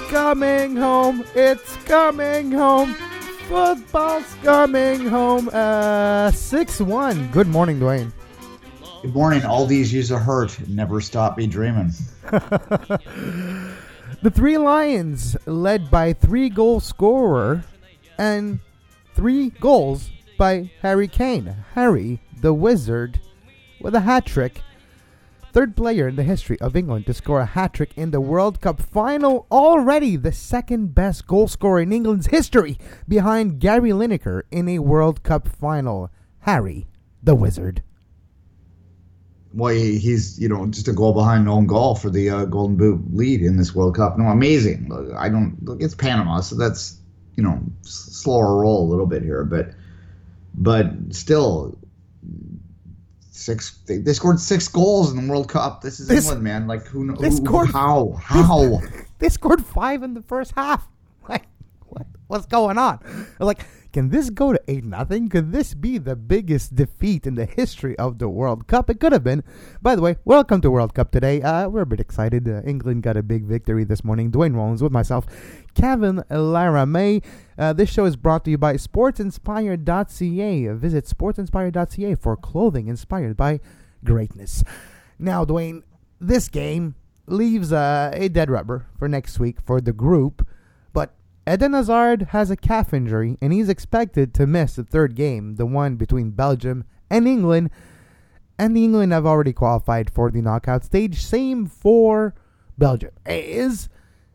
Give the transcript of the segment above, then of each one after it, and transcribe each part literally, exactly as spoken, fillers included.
coming home. It's coming home. Football's coming home. Uh, six one. Good morning, Dwayne. Good morning. All these years of hurt never stop me dreaming. The Three Lions, led by three-goal scorer and three goals by Harry Kane. Harry, the Wizard, with a hat-trick. Third player in the history of England to score a hat-trick in the World Cup final. Already the second-best goal scorer in England's history, behind Gary Lineker in a World Cup final. Harry, the Wizard. Well, he's, you know, just a goal behind own goal for the uh, Golden Boot lead in this World Cup. No, amazing. I don't, look, it's Panama, so that's, you know, slower roll a little bit here, but, but still, six, they, they scored six goals in the World Cup. This is this, England, man. Like, who knows? Who, scored, how? How? They, they scored five in the first half. Like, what, what's going on? Like, can this go to eight nothing? Could this be the biggest defeat in the history of the World Cup? It could have been. By the way, welcome to World Cup today. Uh, we're a bit excited. Uh, England got a big victory this morning. Dwayne Rollins with myself, Kevin Lara May. Uh, this show is brought to you by sports inspired dot c a. Visit sports inspired dot c a for clothing inspired by greatness. Now, Dwayne, this game leaves uh, a dead rubber for next week for the group. Eden Hazard has a calf injury, and he's expected to miss the third game, the one between Belgium and England. And the England have already qualified for the knockout stage. Same for Belgium. Is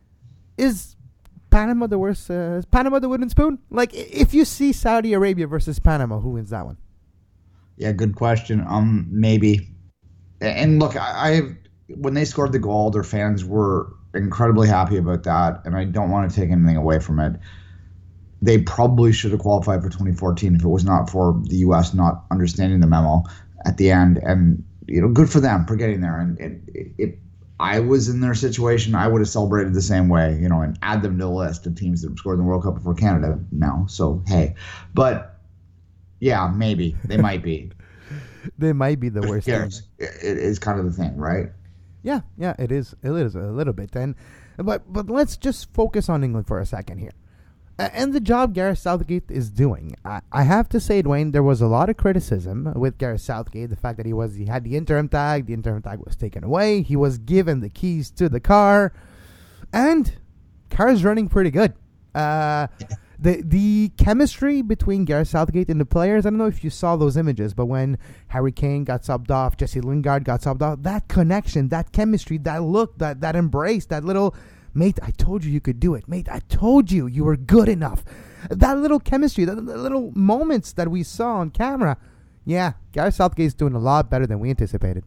is Panama the worst? Uh, is Panama the wooden spoon? Like, if you see Saudi Arabia versus Panama, who wins that one? Yeah, good question. Um, maybe. And look, I, I when they scored the goal, their fans were incredibly happy about that, and I don't want to take anything away from it. They probably should have qualified for twenty fourteen if it was not for the U S not understanding the memo at the end. And, you know, good for them for getting there. And, and if I was in their situation, I would have celebrated the same way, you know, and add them to the list of teams that have scored in the World Cup before Canada now. So, hey. But, yeah, maybe. They might be. They might be the worst. It is kind of the thing, right? Yeah, yeah, it is. It is a little bit. And but but let's just focus on England for a second here, uh, and the job Gareth Southgate is doing. I, I have to say, Dwayne, there was a lot of criticism with Gareth Southgate. The fact that he was he had the interim tag, the interim tag was taken away. He was given the keys to the car, and car's running pretty good. Uh, The the chemistry between Gareth Southgate and the players, I don't know if you saw those images, but when Harry Kane got subbed off, Jesse Lingard got subbed off, that connection, that chemistry, that look, that, that embrace, that little, mate, I told you you could do it. Mate, I told you you were good enough. That little chemistry, that, that little moments that we saw on camera. Yeah, Gareth Southgate's doing a lot better than we anticipated.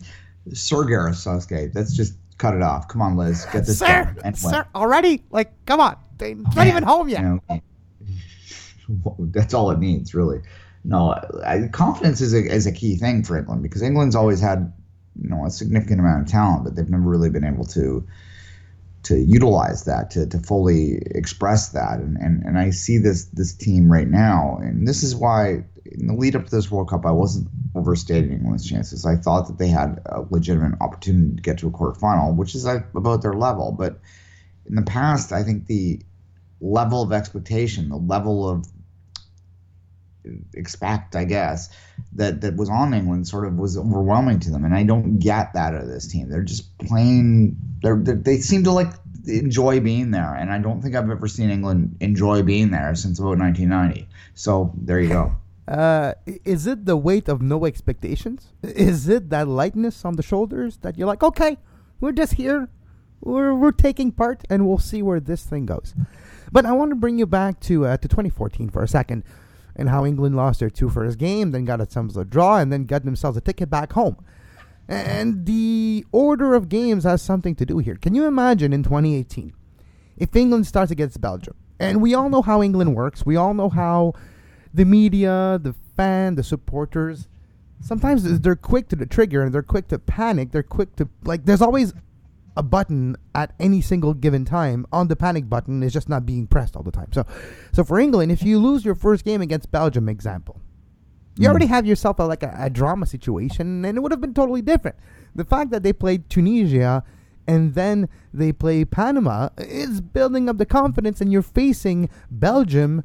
Sir Gareth Southgate, let's just cut it off. Come on, Liz, get this Sir, done. Anyway. Sir, already? Like, come on. They're not Man, even home yet. You know, that's all it needs, really. No, I, confidence is a, is a key thing for England, because England's always had, you know, a significant amount of talent, but they've never really been able to to utilize that, to to fully express that. And, and, and I see this this team right now, and this is why in the lead up to this World Cup, I wasn't overstating England's chances. I thought that they had a legitimate opportunity to get to a quarterfinal, which is like about their level. But in the past, I think the level of expectation, the level of expect, I guess, that, that was on England sort of was overwhelming to them. And I don't get that out of this team. They're just plain, they're, they're, they seem to like enjoy being there. And I don't think I've ever seen England enjoy being there since about nineteen ninety. So there you go. Uh, is it the weight of no expectations? Is it that lightness on the shoulders that you're like, okay, we're just here. We're we're taking part, and we'll see where this thing goes. But I want to bring you back to uh, to twenty fourteen for a second, and how England lost their two first game, then got themselves a draw, and then got themselves a ticket back home. And the order of games has something to do here. Can you imagine in twenty eighteen, if England starts against Belgium? And we all know how England works. We all know how the media, the fan, the supporters, sometimes they're quick to the trigger, and they're quick to panic. They're quick to, like, there's always a button at any single given time on the panic button is just not being pressed all the time. So, so for England, if you lose your first game against Belgium, example, you mm. already have yourself a, like a, a drama situation, and it would have been totally different. The fact that they played Tunisia and then they play Panama, it's building up the confidence, and you're facing Belgium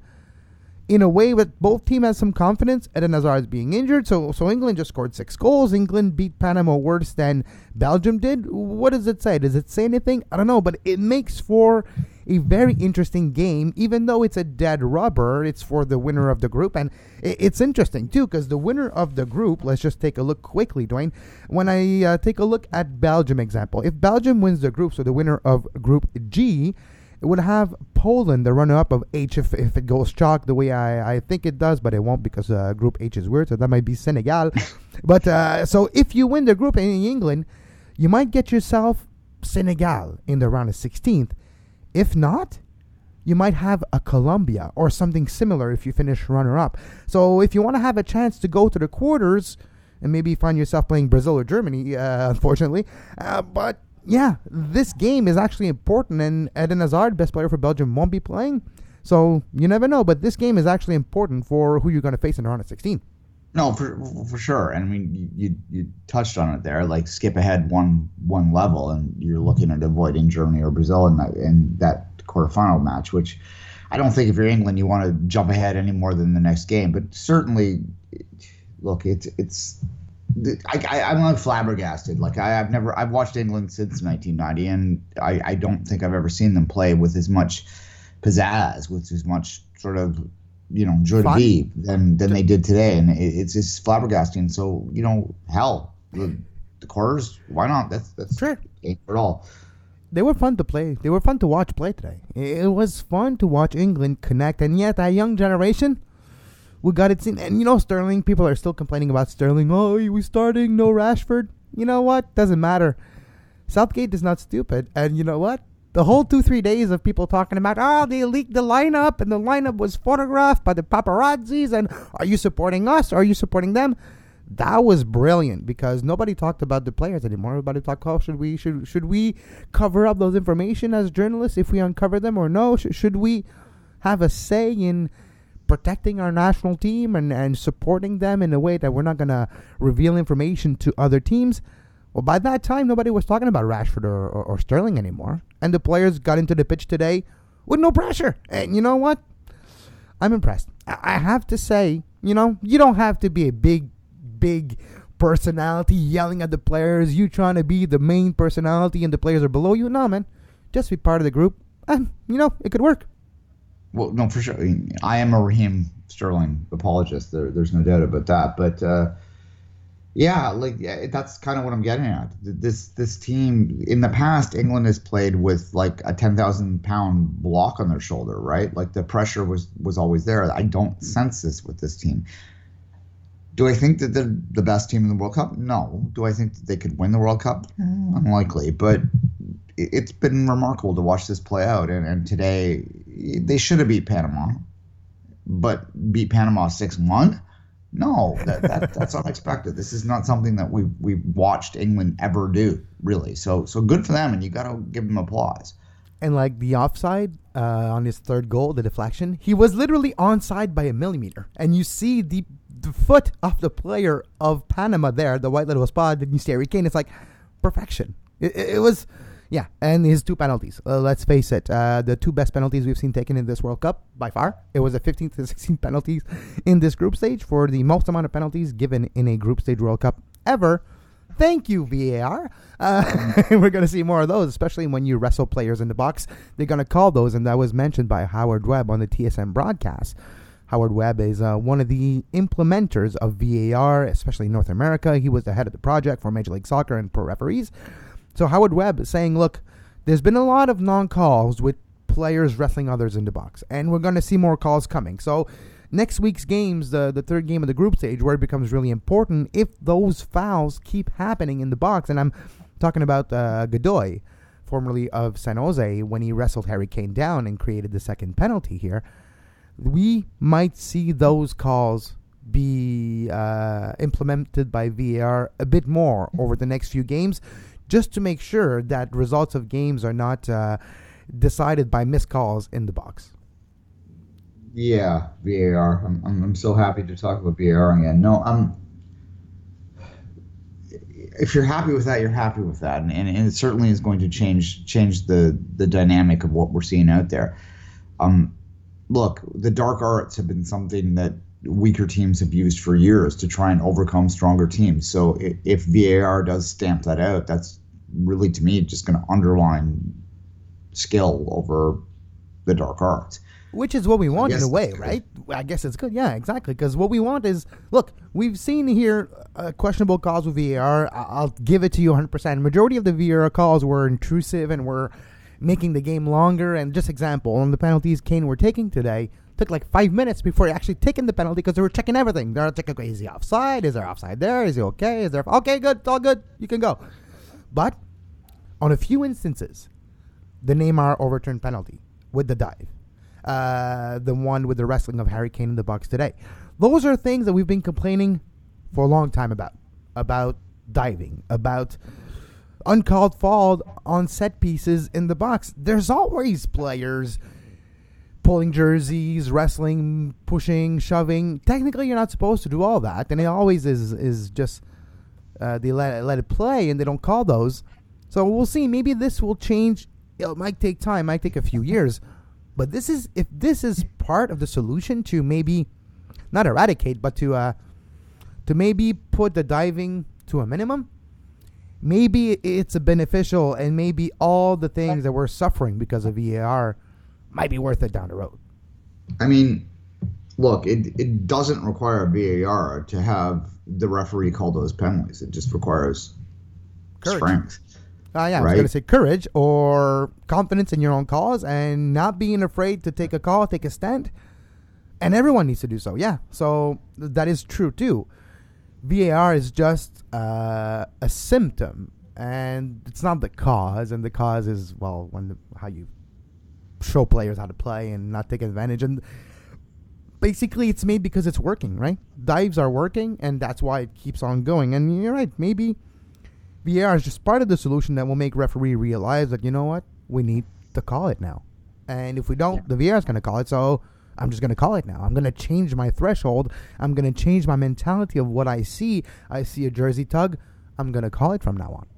in a way that both teams has some confidence. Eden Hazard is being injured, so so England just scored six goals. England beat Panama worse than Belgium did. What does it say? Does it say anything? I don't know, but it makes for a very interesting game, even though it's a dead rubber. It's for the winner of the group, and it's interesting too, because the winner of the group, let's just take a look quickly, Dwayne. When I uh, take a look at Belgium example, if Belgium wins the group, so the winner of Group G, it would have Poland, the runner-up of H, if, if it goes chalk the way I, I think it does, but it won't, because uh, Group H is weird, so that might be Senegal. But uh, so if you win the group in England, you might get yourself Senegal in the round of sixteenth. If not, you might have a Colombia or something similar if you finish runner-up. So if you want to have a chance to go to the quarters, and maybe find yourself playing Brazil or Germany, uh, unfortunately, uh, but yeah, this game is actually important, and Eden Hazard, best player for Belgium, won't be playing. So you never know, but this game is actually important for who you're going to face in the round of sixteen. No, for for sure. And I mean, you you touched on it there. Like, skip ahead one one level, and you're looking at avoiding Germany or Brazil in that in that quarterfinal match. Which I don't think if you're England, you want to jump ahead any more than the next game. But certainly, look, it's it's. I, I, I'm like flabbergasted. Like I, I've never, I've watched England since nineteen ninety, and I, I don't think I've ever seen them play with as much pizzazz, with as much sort of, you know, joie de vivre than than they did today. And it, it's just flabbergasting. So, you know, hell, the, the quarters, why not? That's that's sure. Ain't for all. They were fun to play. They were fun to watch play today. It was fun to watch England connect, and yet that young generation, we got it seen. And, you know, Sterling, people are still complaining about Sterling. Oh, he was starting, no Rashford. You know what? Doesn't matter. Southgate is not stupid. And you know what? The whole two, three days of people talking about, oh, they leaked the lineup, and the lineup was photographed by the paparazzis, and are you supporting us, or are you supporting them? That was brilliant, because nobody talked about the players anymore. Everybody talked, oh, should we, should, should we cover up those information as journalists if we uncover them, or no? Sh- should we have a say in protecting our national team and, and supporting them in a way that we're not going to reveal information to other teams? Well, by that time, nobody was talking about Rashford or, or, or Sterling anymore. And the players got into the pitch today with no pressure. And you know what? I'm impressed. I, I have to say, you know, you don't have to be a big, big personality yelling at the players. You trying to be the main personality and the players are below you. No, man. Just be part of the group. And, you know, it could work. Well, no, for sure. I, mean, I am a Raheem Sterling apologist. There, there's no doubt about that. But uh, yeah, like yeah, that's kind of what I'm getting at. This this team in the past, England has played with like a ten thousand pound block on their shoulder, right? Like the pressure was was always there. I don't sense this with this team. Do I think that they're the best team in the World Cup? No. Do I think that they could win the World Cup? Unlikely. But it's been remarkable to watch this play out. And, and today, they should have beat Panama. But beat Panama six one? No, that, that, that's unexpected. This is not something that we we watched England ever do, really. So so good for them, and you got to give them applause. And like the offside uh, on his third goal, the deflection, he was literally onside by a millimeter. And you see the the foot of the player of Panama there, the white little spot, and you see Harry Kane. It's like perfection. It, it, it was, yeah. And his two penalties. Uh, let's face it, uh, the two best penalties we've seen taken in this World Cup by far. It was a fifteen to sixteen penalties in this group stage for the most amount of penalties given in a group stage World Cup ever. Thank you, V A R. Uh, we're going to see more of those, especially when you wrestle players in the box. They're going to call those, and that was mentioned by Howard Webb on the T S N broadcast. Howard Webb is uh, one of the implementers of V A R, especially in North America. He was the head of the project for Major League Soccer and pro referees. So Howard Webb is saying, look, there's been a lot of non-calls with players wrestling others in the box, and we're going to see more calls coming. So next week's games, the, the third game of the group stage, where it becomes really important, if those fouls keep happening in the box, and I'm talking about uh, Godoy, formerly of San Jose, when he wrestled Harry Kane down and created the second penalty here, we might see those calls be uh, implemented by V A R a bit more over the next few games, just to make sure that results of games are not uh, decided by missed calls in the box. Yeah, V A R. I'm, I'm I'm so happy to talk about V A R again. No, I'm if you're happy with that, you're happy with that, and, and, and it certainly is going to change change the the dynamic of what we're seeing out there. Um, look, the dark arts have been something that weaker teams have used for years to try and overcome stronger teams. So if, if V A R does stamp that out, that's really, to me, just going to underline skill over the dark arts. Which is what we want in a way, right? I guess it's good. Yeah, exactly. Because what we want is, look, we've seen here uh, questionable calls with V A R. I- I'll give it to you one hundred percent. Majority of the V A R calls were intrusive and were making the game longer. And just example, on the penalties Kane were taking today, took like five minutes before he actually taking the penalty because they were checking everything. They're checking, okay, is he offside? Is there offside there? Is he okay? Is there, okay, good, it's all good. You can go. But on a few instances, the Neymar overturned penalty with the dive. Uh, the one with the wrestling of Harry Kane in the box today. Those are things that we've been complaining for a long time about. About diving. About uncalled foul on set pieces in the box. There's always players pulling jerseys, wrestling, pushing, shoving. Technically, you're not supposed to do all that. And it always is is just uh, they let, let it play and they don't call those. So we'll see. Maybe this will change. It might take time. It might take a few years. But this is, if this is part of the solution to maybe not eradicate, but to uh, to maybe put the diving to a minimum, maybe it's a beneficial, and maybe all the things that we're suffering because of V A R might be worth it down the road. I mean, look, it it doesn't require V A R to have the referee call those penalties. It just requires Courage. strength. Uh, yeah, I right? was going to say courage or confidence in your own cause and not being afraid to take a call, take a stand. And everyone needs to do so, yeah. So th- that is true, too. V A R is just uh, a symptom, and it's not the cause. And the cause is, well, when the, how you show players how to play and not take advantage. And basically, it's made because it's working, right? Dives are working, and that's why it keeps on going. And you're right, maybe V A R is just part of the solution that will make referee realize that, you know what, we need to call it now. And if we don't, yeah. the V A R is going to call it, so I'm just going to call it now. I'm going to change my threshold. I'm going to change my mentality of what I see. I see a jersey tug. I'm going to call it from now on.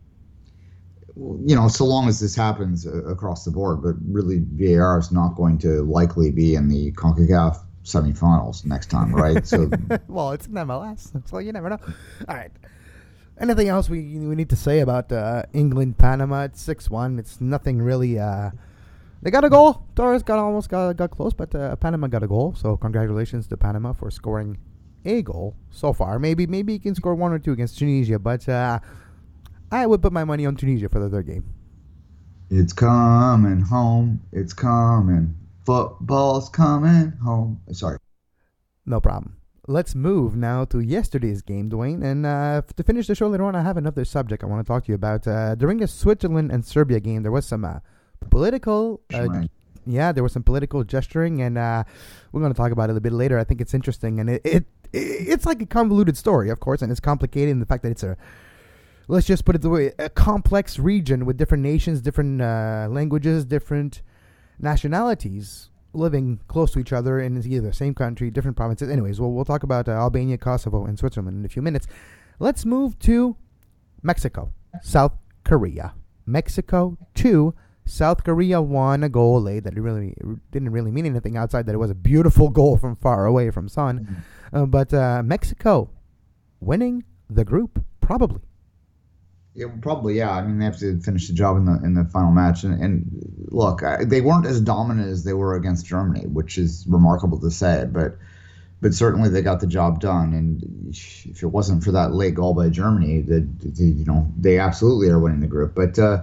You know, so long as this happens uh, across the board, but really V A R is not going to likely be in the CONCACAF semifinals next time, right? So, well, it's an M L S, so you never know. All right. Anything else we we need to say about uh, England Panama? It's six one. It's nothing really. Uh, they got a goal. Torres got almost got got close, but uh, Panama got a goal. So congratulations to Panama for scoring a goal so far. Maybe maybe he can score one or two against Tunisia, but uh, I would put my money on Tunisia for the third game. It's coming home. It's coming. Football's coming home. Sorry. No problem. Let's move now to yesterday's game, Dwayne. And uh, to finish the show later on, I have another subject I want to talk to you about. Uh, during the Switzerland and Serbia game, there was some uh, political, uh, right. yeah, there was some political gesturing, and uh, we're going to talk about it a bit later. I think it's interesting, and it, it it's like a convoluted story, of course, and it's complicated in the fact that it's a, let's just put it the way, a complex region with different nations, different uh, languages, different nationalities living close to each other in either the same country, different provinces. Anyways, we'll, we'll talk about uh, Albania, Kosovo, and Switzerland in a few minutes. Let's move to Mexico, South Korea. Mexico two, South Korea one, a goal late that it really didn't really mean anything outside that it was a beautiful goal from far away from Son. Mm-hmm. Uh, but uh, Mexico winning the group, probably. Yeah, probably, yeah. I mean, they have to finish the job in the in the final match. And, and look, I, they weren't as dominant as they were against Germany, which is remarkable to say. But but certainly they got the job done. And if it wasn't for that late goal by Germany, that you know they absolutely are winning the group. But uh,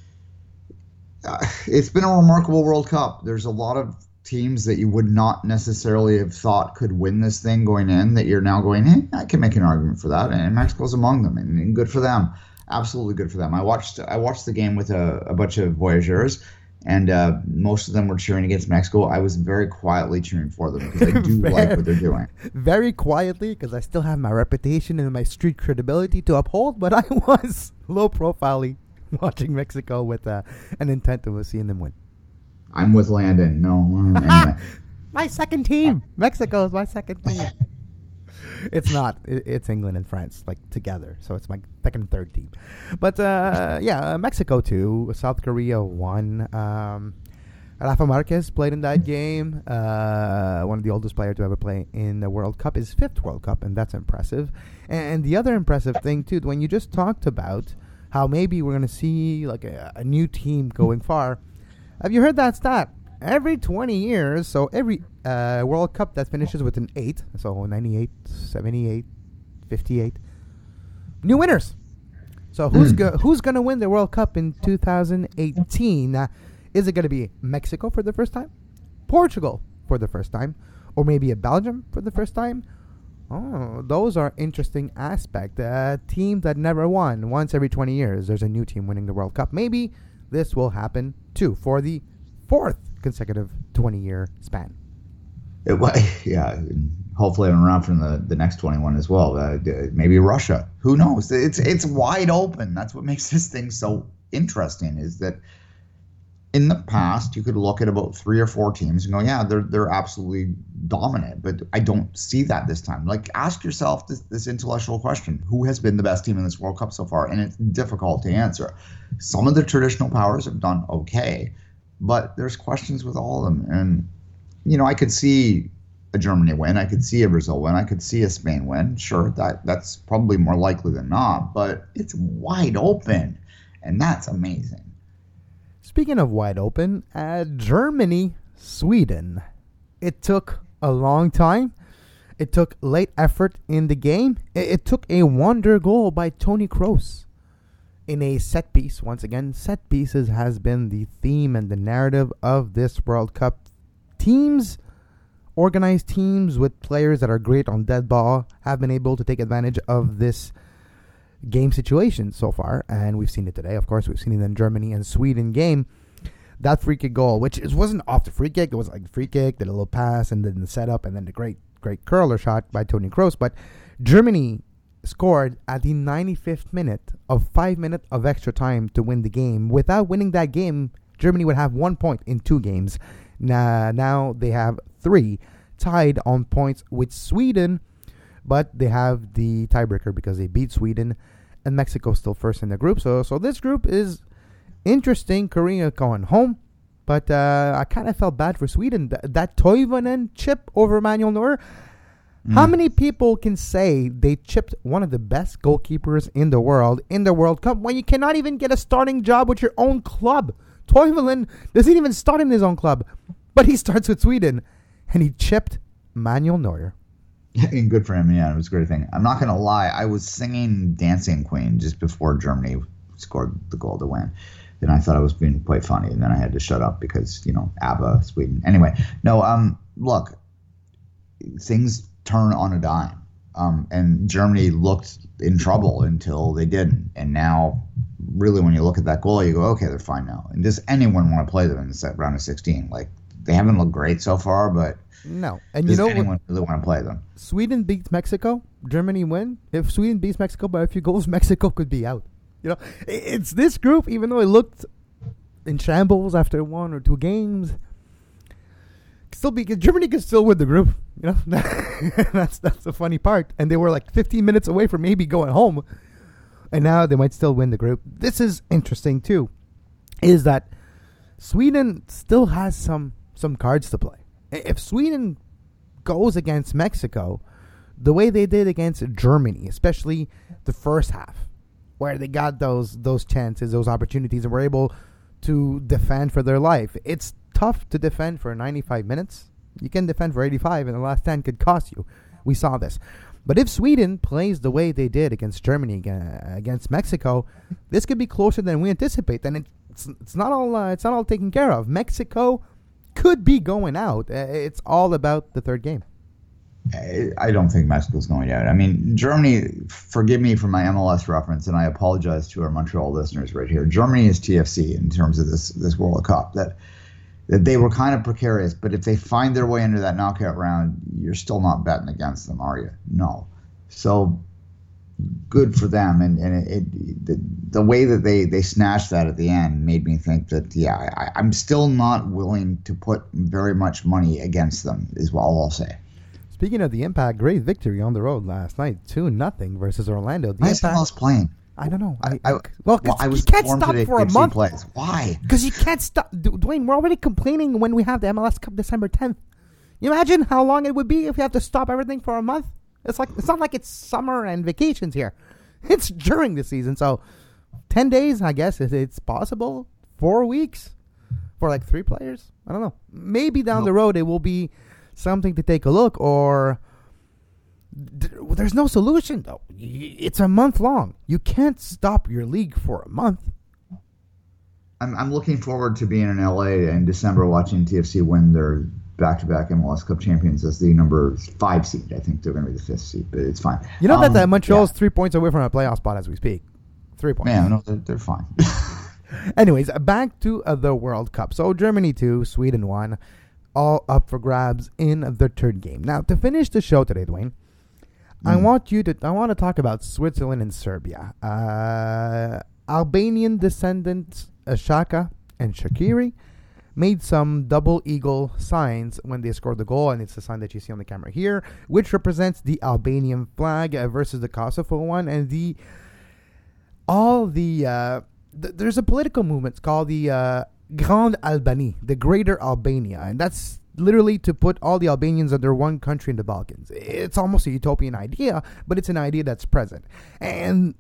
it's been a remarkable World Cup. There's a lot of teams that you would not necessarily have thought could win this thing going in that you're now going, hey, I can make an argument for that. And Mexico's among them, and, and good for them. Absolutely good for them. I watched I watched the game with a, a bunch of voyageurs, and uh, most of them were cheering against Mexico. I was very quietly cheering for them because I do very, like what they're doing. Very quietly, because I still have my reputation and my street credibility to uphold, but I was low profile watching Mexico with uh, an intent of seeing them win. I'm with Landon. No. Anyway. My second team. Mexico is my second team. It's not. It, it's England and France, like, together. So it's my second and third team. But, uh, yeah, uh, Mexico, too. South Korea won. Um, Rafa Marquez played in that game. Uh, one of the oldest players to ever play in the World Cup. His fifth World Cup, and that's impressive. And, and the other impressive thing, too, when you just talked about how maybe we're going to see, like, a, a new team going far. Have you heard that stat? Every twenty years, so every uh, World Cup that finishes with an eight, so ninety-eight, seventy-eight, fifty-eight, new winners. So who's Mm. go- who's going to win the World Cup in two thousand eighteen? Uh, is it going to be Mexico for the first time? Portugal for the first time? Or maybe a Belgium for the first time? Oh, those are interesting aspects. A team that never won. Once every twenty years, there's a new team winning the World Cup. Maybe this will happen, too, for the fourth consecutive twenty-year span. It, wa- yeah, and hopefully I'm around for the, the next twenty-one as well. Uh, d- maybe Russia. Who knows? It's it's wide open. That's what makes this thing so interesting. Is that in the past you could look at about three or four teams and go, yeah, they're they're absolutely dominant. But I don't see that this time. Like, ask yourself this this intellectual question: who has been the best team in this World Cup so far? And it's difficult to answer. Some of the traditional powers have done okay. But there's questions with all of them. And, you know, I could see a Germany win. I could see a Brazil win. I could see a Spain win. Sure, that that's probably more likely than not. But it's wide open. And that's amazing. Speaking of wide open, uh, Germany, Sweden. It took a long time. It took late effort in the game. It, it took a wonder goal by Toni Kroos. In a set piece, once again, set pieces has been the theme and the narrative of this World Cup. Teams, organized teams with players that are great on dead ball, have been able to take advantage of this game situation so far. And we've seen it today, of course. We've seen it in Germany and Sweden game. That free kick goal, which it wasn't off the free kick. It was like free kick, then a little pass, and then the setup, and then the great, great curler shot by Toni Kroos. But Germany scored at the ninety-fifth minute of five minutes of extra time to win the game. Without winning that game, Germany would have one point in two games. Now, now they have three, tied on points with Sweden, but they have the tiebreaker because they beat Sweden, and Mexico still first in the group. So, so this group is interesting. Korea going home, but uh, I kind of felt bad for Sweden. Th- that Toivonen chip over Manuel Neuer. How many people can say they chipped one of the best goalkeepers in the world in the World Cup when you cannot even get a starting job with your own club? Toivonen doesn't even start in his own club, but he starts with Sweden, and he chipped Manuel Neuer. And good for him. Yeah, it was a great thing. I'm not going to lie. I was singing Dancing Queen just before Germany scored the goal to win. And I thought I was being quite funny. And then I had to shut up because, you know, ABBA, Sweden. Anyway, no, um, look, things turn on a dime. Um, and Germany looked in trouble until they didn't. And now, really, when you look at that goal, you go, okay, they're fine now. And does anyone want to play them in the set round of sixteen? Like, they haven't looked great so far, but no. And does you know anyone what? really want to play them? Sweden beats Mexico. Germany win. If Sweden beats Mexico by a few goals, Mexico could be out. You know, it's this group, even though it looked in shambles after one or two games, still be Germany could still win the group. You know, that's that's the funny part. And they were like fifteen minutes away from maybe going home, and now they might still win the group. This is interesting too, is that Sweden still has some some cards to play. If Sweden goes against Mexico the way they did against Germany, especially the first half, where they got those those chances, those opportunities, and were able to defend for their life. It's tough to defend for ninety-five minutes. You can defend for eighty-five, and the last ten could cost you. We saw this. But if Sweden plays the way they did against Germany, against Mexico, this could be closer than we anticipate. And it's it's not all uh, it's not all taken care of. Mexico could be going out. It's all about the third game. I don't think Mexico's going out. I mean, Germany, forgive me for my M L S reference, and I apologize to our Montreal listeners right here. Germany is T F C in terms of this this World Cup. That that they were kind of precarious, but if they find their way into that knockout round, you're still not betting against them, are you? No. So good for them. And, and it, it the, the way that they, they snatched that at the end made me think that, yeah, I, I'm still not willing to put very much money against them, is all I'll say. Speaking of the Impact, great victory on the road last night, two nothing versus Orlando. The Why is Impact, Moss playing? I don't know. I, I, I, well, well, I you was can't informed stop today for a Gibson month. Plays. Why? Because you can't stop. D- Dwayne, we're already complaining when we have the M L S Cup December tenth. You imagine how long it would be if you have to stop everything for a month? It's like it's not like it's summer and vacations here. It's during the season, so ten days, I guess, if it's possible. Four weeks for like three players. I don't know. Maybe down No. the road it will be something to take a look, or d- there's no solution though. Y- It's a month long. You can't stop your league for a month. I'm I'm looking forward to being in L A in December watching T F C win their back-to-back M L S Cup champions as the number five seed. I think they're going to be the fifth seed, but it's fine. You know um, that, that Montreal's yeah. three points away from a playoff spot as we speak. Three points. Man, no, they're, they're fine. Anyways, back to uh, the World Cup. So Germany two, Sweden one, all up for grabs in the third game. Now, to finish the show today, Dwayne, I Mm. want you to I want to talk about Switzerland and Serbia. Uh, Albanian descendants uh, Shaka and Shaqiri made some double eagle signs when they scored the goal, and it's the sign that you see on the camera here, which represents the Albanian flag uh, versus the Kosovo one, and the all the uh, th- there's a political movement called the uh, Grande Albanie, the Greater Albania, and that's literally to put all the Albanians under one country in the Balkans. It's almost a utopian idea, but it's an idea that's present. And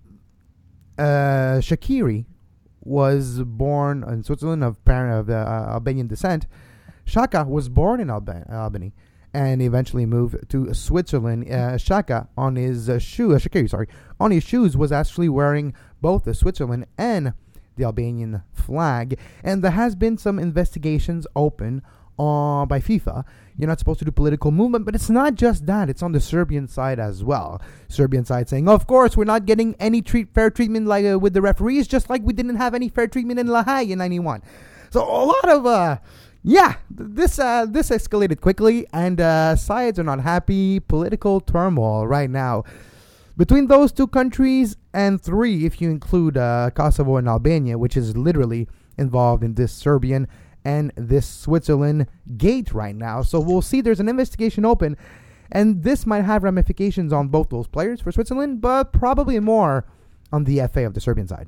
uh, Shaqiri was born in Switzerland of parent of uh, Albanian descent. Shaka was born in Alba- Albany and eventually moved to Switzerland. Uh, Shaka on his uh, shoe, uh, Shaqiri, sorry, on his shoes was actually wearing both the Switzerland and the Albanian flag. And there has been some investigations open uh, by FIFA. You're not supposed to do political movement, but it's not just that. It's on the Serbian side as well. Serbian side saying, of course, we're not getting any treat, fair treatment like uh, with the referees, just like we didn't have any fair treatment in La Haye in ninety-one. So a lot of, uh, yeah, th- this uh, this escalated quickly, and uh, sides are not happy. Political turmoil right now between those two countries, and three if you include uh, Kosovo and Albania, which is literally involved in this Serbian and this Switzerland gate right now. So we'll see. There's an investigation open, and this might have ramifications on both those players for Switzerland, but probably more on the F A of the Serbian side.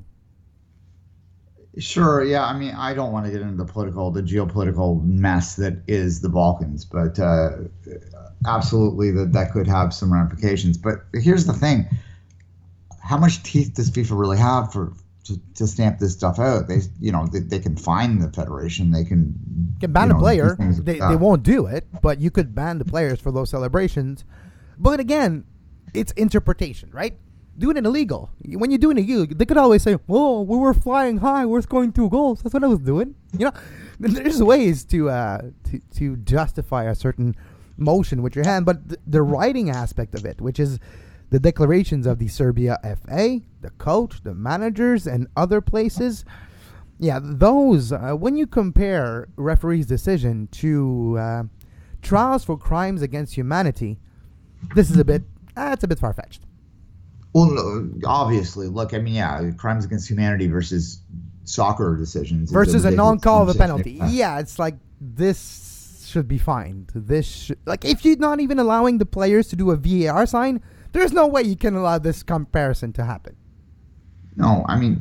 Sure, yeah. I mean, I don't want to get into the political, the geopolitical mess that is the Balkans, but uh, absolutely that that could have some ramifications. But here's the thing: how much teeth does FIFA really have for to, to stamp this stuff out? They, you know, they, they can fine the federation. They can, can ban you a know, player. do things like They that. they won't do it, but you could ban the players for those celebrations. But again, it's interpretation, right? Do it in illegal. When you do it illegal, they could always say, "Oh, we were flying high. We're scoring two goals. That's what I was doing." You know, there's ways to uh, to to justify a certain motion with your hand, but th- the writing aspect of it, which is the declarations of the Serbia F A, the coach, the managers, and other places. Yeah, those, uh, when you compare referee's decision to uh, trials for crimes against humanity, this is a bit, uh, it's a bit far-fetched. Well, no, obviously, look, I mean, yeah, crimes against humanity versus soccer decisions. is Versus a ridiculous non-call of a conversation. penalty. Yeah, it's like, this should be fined. This should, like, if you're not even allowing the players to do a V A R sign, there's no way you can allow this comparison to happen. No, I mean,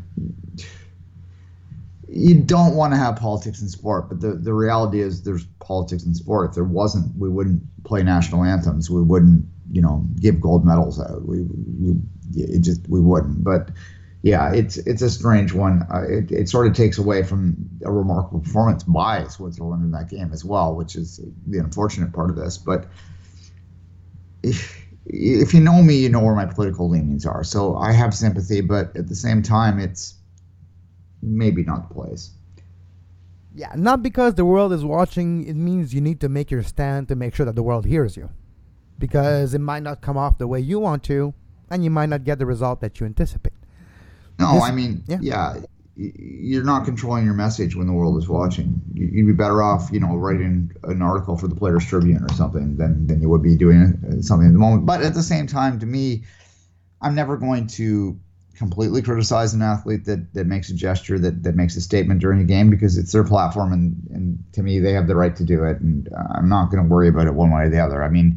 you don't want to have politics in sport, but the, the reality is there's politics in sport. If there wasn't, we wouldn't play national anthems. We wouldn't, you know, give gold medals out. We, we it just we wouldn't. But yeah, it's it's a strange one. Uh, it it sort of takes away from a remarkable performance by Switzerland in that game as well, which is the unfortunate part of this. But if if you know me, you know where my political leanings are. So I have sympathy, but at the same time, it's maybe not the place. Yeah, not because the world is watching, it means you need to make your stand to make sure that the world hears you. Because it might not come off the way you want to, and you might not get the result that you anticipate. No, This- I mean, yeah. yeah. y- you're not controlling your message when the world is watching. You- You'd be better off, you know, writing an article for the Players Tribune or something than, than you would be doing uh, something at the moment. But at the same time, to me, I'm never going to completely criticize an athlete that, that makes a gesture, that, that makes a statement during a game, because it's their platform, and, and to me, they have the right to do it, and uh, I'm not going to worry about it one way or the other. I mean,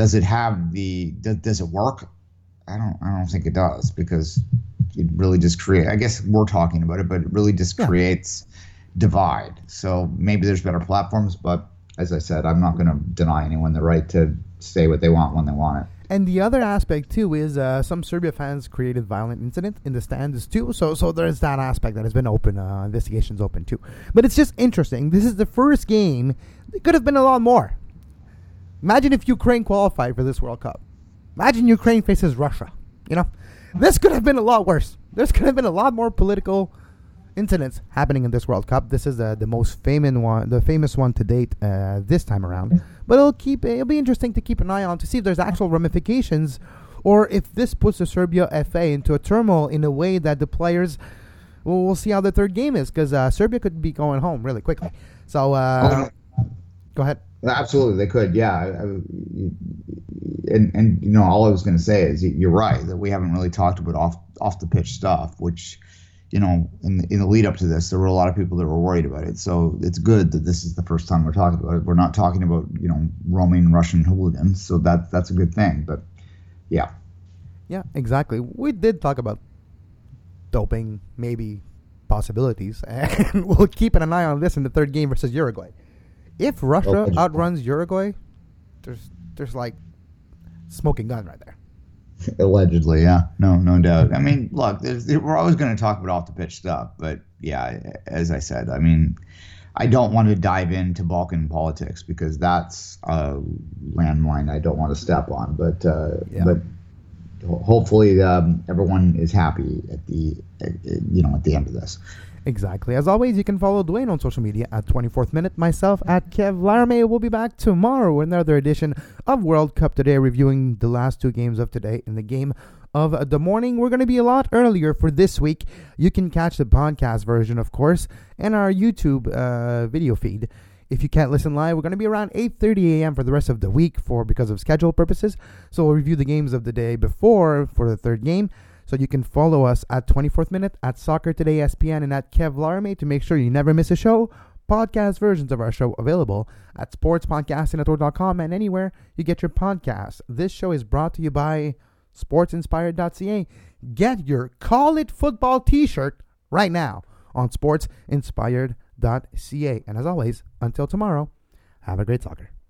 Does it have the? Does, does it work? I don't. I don't think it does because it really just create. I guess we're talking about it, but it really just Yeah. creates divide. So maybe there's better platforms, but as I said, I'm not going to deny anyone the right to say what they want when they want it. And the other aspect too is uh, some Serbia fans created violent incident in the stands too. So so there's that aspect that has been open, uh, investigations open too. But it's just interesting. This is the first game. It could have been a lot more. Imagine if Ukraine qualified for this World Cup. Imagine Ukraine faces Russia. You know, this could have been a lot worse. There's could have been a lot more political incidents happening in this World Cup. This is uh, the most famous one, the famous one to date uh, this time around. But it'll keep it'll be interesting to keep an eye on to see if there's actual ramifications, or if this puts the Serbia F A into a turmoil in a way that the players. Well, we'll see how the third game is because uh, Serbia could be going home really quickly. So uh, go ahead. Absolutely, they could. Yeah, I, I, and and you know, all I was going to say is you're right that we haven't really talked about off off the pitch stuff, which. You know, in the, in the lead up to this, there were a lot of people that were worried about it. So it's good that this is the first time we're talking about it. We're not talking about, you know, roaming Russian hooligans. So that, that's a good thing. But, yeah. Yeah, exactly. We did talk about doping, maybe possibilities. And we'll keep an eye on this in the third game versus Uruguay. If Russia Okay. outruns Uruguay, there's there's like smoking gun right there. Allegedly, yeah. No, no doubt. I mean, look, there's, we're always going to talk about off the pitch stuff, but yeah, as I said, I mean, I don't want to dive into Balkan politics because that's a landmine I don't want to step on. But uh, Yeah. but ho- hopefully um, everyone is happy at the uh, you know at the end of this. Exactly. As always, you can follow Dwayne on social media at twenty-fourth Minute, myself at Kev Laramie. We'll be back tomorrow with another edition of World Cup Today, reviewing the last two games of today in the game of the morning. We're going to be a lot earlier for this week. You can catch the podcast version, of course, and our YouTube uh, video feed. If you can't listen live, we're going to be around eight thirty a.m. for the rest of the week for because of schedule purposes. So we'll review the games of the day before for the third game. So you can follow us at twenty-fourth Minute, at Soccer Today S P N, and at Kev Laramie to make sure you never miss a show. Podcast versions of our show available at sports podcasting network dot com and anywhere you get your podcasts. This show is brought to you by sports inspired dot c a. Get your Call It Football t-shirt right now on sports inspired dot c a. And as always, until tomorrow, have a great soccer.